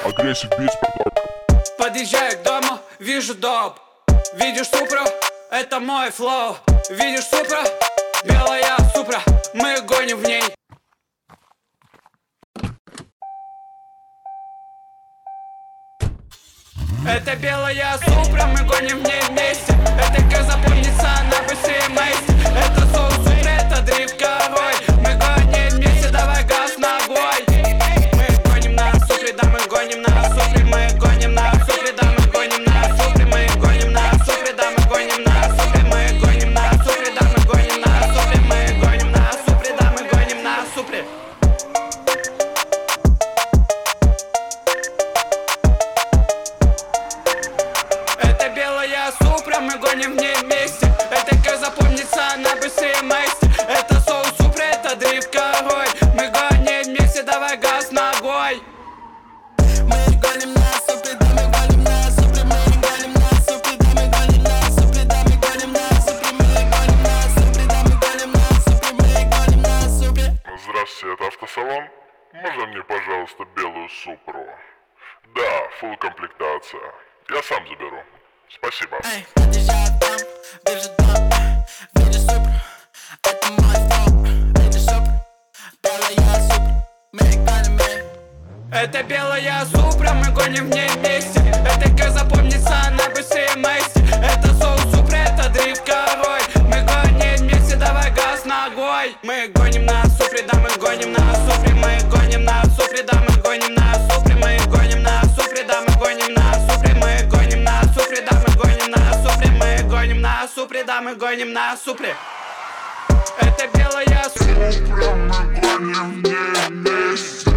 Aggressive Beats Production. Подъезжаю к дому, вижу доп. Видишь Супру? Это мой флоу. Видишь Супра? Белая Супра, мы гоним в ней. Это белая Супра, мы гоним в ней вместе. Это как запомнится на быстрее месте. Это соу Супра, это дрифт король. Мы гоним вместе, давай газ ногой. Мы гоним на Супре, да мы гоним на Супре. Мы гоним на Супре, да мы гоним на Супре. Мы гоним на Супре, да мы гоним на Супре. Мы гоним на Супре, да мы гоним на Супре. Мы гоним на Супре, да мы гоним на Супре. Это белая Супра, мы гоним в ней вместе. Это как запомнится на быстрее месте. Это соу Супра, это дрифт король. Мы гоним вместе, давай газ ногой. Мы гоним на Супре, да мы гоним на Супре. Мы гоним на Супре, да мы гоним на Супре. Да мы гоним на Супре, мы гоним на Супре. Да мы гоним на Супре, мы гоним на Супре. Здравствуйте, это автосалон. Можно мне, пожалуйста, белую Супру? Да, фулл комплектация. Я сам заберу. Спасибо. Эй, подъезжаю к дому, вижу доп. Видишь Супру? Это мой флоу. Видишь Супру? Белая Супра, мы гоним в ней. Это белая Супра, мы гоним в ней вместе. Это как запомнится на быстрее месте. Это соу Супра, это дрифт король. Мы гоним вместе, давай газ ногой. Мы гоним на Супре, да мы гоним на Супре. Мы гоним на Супре, да мы гоним на Супре. Мы гоним на Супре, да мы гоним на Супре. Мы гоним на Супре, да мы гоним на Супре. Мы гоним на Супре, да мы гоним на Супре. Это белая Супра, Супра, мы гоним в ней вместе.